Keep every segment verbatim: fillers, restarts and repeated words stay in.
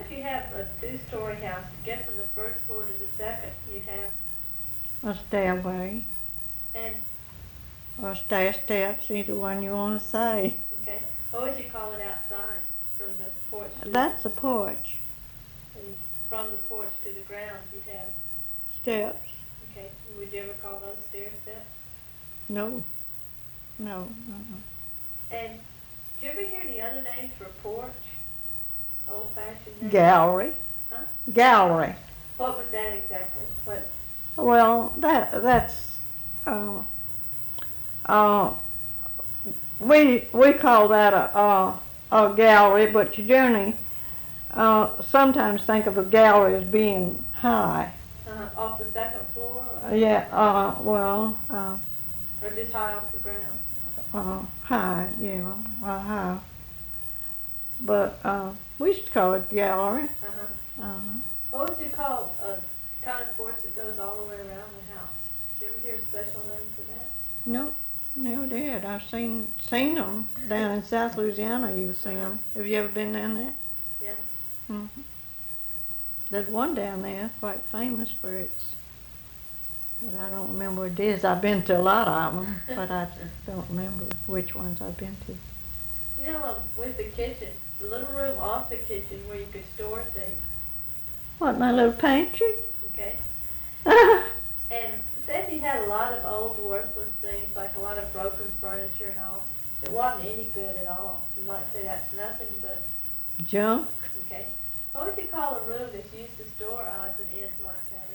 if you have a two-story house, to get from the first floor to the second, you have, A stairway and, or stair steps, either one you want to say. okay, what would you call it outside, from the porch to the... That's a porch. And from the porch to the ground, you'd have, Steps. okay, would you ever call those stair steps? No. No. Uh-uh. And, did you ever hear any other names for porch? Old-fashioned names? Gallery. Huh? Gallery. What was that exactly? What? Well, that that's uh, uh, we we call that a a, a gallery, but you generally uh, sometimes think of a gallery as being high. Uh, off the second floor? Or, Uh, yeah. Uh, well. Uh, or just high off the ground? uh, high. Yeah. Uh, high. But uh, we used to call it gallery. Uh-huh. Uh-huh. What would you call a kind of porch that goes all the way around the house? Did you ever hear a special name for that? Nope, never did. I've seen seen them down in South Louisiana. You see them. Have you ever been down there? Yeah. Mm-hmm. There's one down there quite famous for its, but I don't remember what it is. I've been to a lot of them, but I just don't remember which ones I've been to. You know, um, with the kitchen, the little room off the kitchen where you could store things, What, my little pantry? okay? And say if you had a lot of old worthless things, like a lot of broken furniture and all, it wasn't any good at all. You might say that's nothing but, Junk? okay? What would you call a room that's used to store odds and ends like that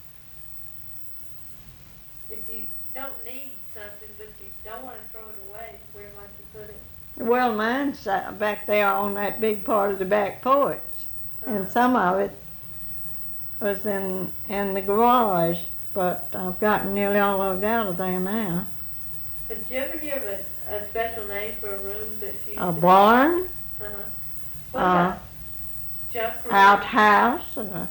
in? If you don't need something, but you don't want to throw it away, where might you put it? Well, mine's uh, back there on that big part of the back porch, and Uh-huh. some of it was in in the garage, but I've gotten nearly all of it out of there now. But did you ever hear of a, a special name for a room that's used A to... barn, Uh-huh. What uh, about junk room? outhouse. Uh,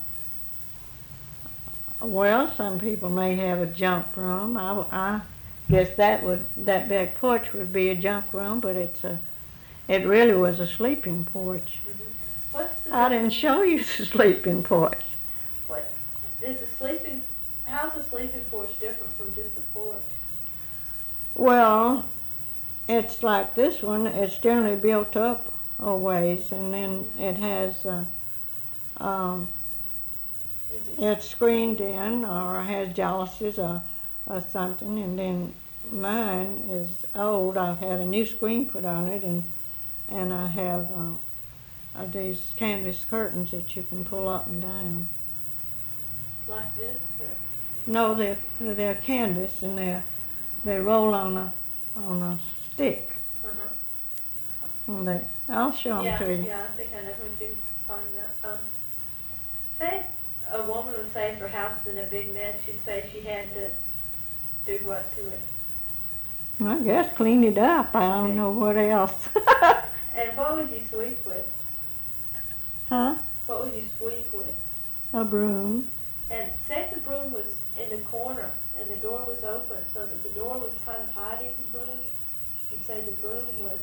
well, some people may have a junk room. I, I guess that would that back porch would be a junk room, but it's a it really was a sleeping porch. Mm-hmm. What's the... I didn't show you the sleeping porch. What is a sleeping? How's a sleeping porch different from just a porch? Well, it's like this one. It's generally built up a ways, and then it has, uh, um, Is it, it's screened in or has jalousies or, or something, and then mine is old. I've had a new screen put on it, and and I have uh, uh, these canvas curtains that you can pull up and down. like this? Or? No, they're they're canvas, and they they roll on a on a stick. Uh-huh. And they, I'll show them Yeah, to you. yeah, I think I know what you're talking about. Um, say a woman would say for house in a big mess, she'd say she had to do what to it? I guess clean it up. I don't Okay. know what else. And what would you sweep with? Huh? What would you sweep with? A broom. And say if the broom was in the corner and the door was open so that the door was kind of hiding the broom, you'd say the broom was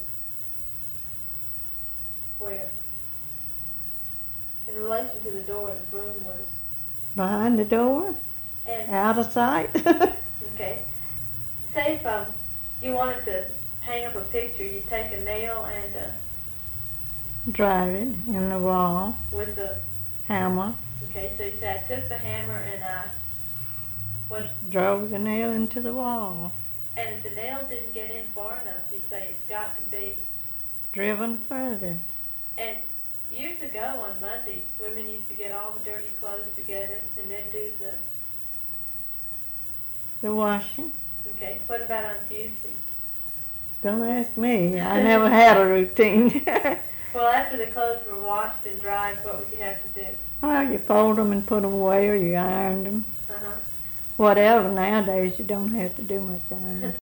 where? In relation to the door, the broom was... Behind the door. And, Out of sight. okay. Say if um, you wanted to hang up a picture, you'd take a nail and uh, Drive it in the wall. with the... Hammer. Okay, so you say I took the hammer and I... What? Drove the nail into the wall. And if the nail didn't get in far enough, you say it's got to be... Driven further. And years ago on Monday, women used to get all the dirty clothes together and then do the... The washing. Okay, what about on Tuesday? Don't ask me. I never had a routine. Well, after the clothes were washed and dried, what would you have to do? Well, you fold them and put them away, or you iron them. Uh-huh. Whatever. Nowadays, you don't have to do much ironing.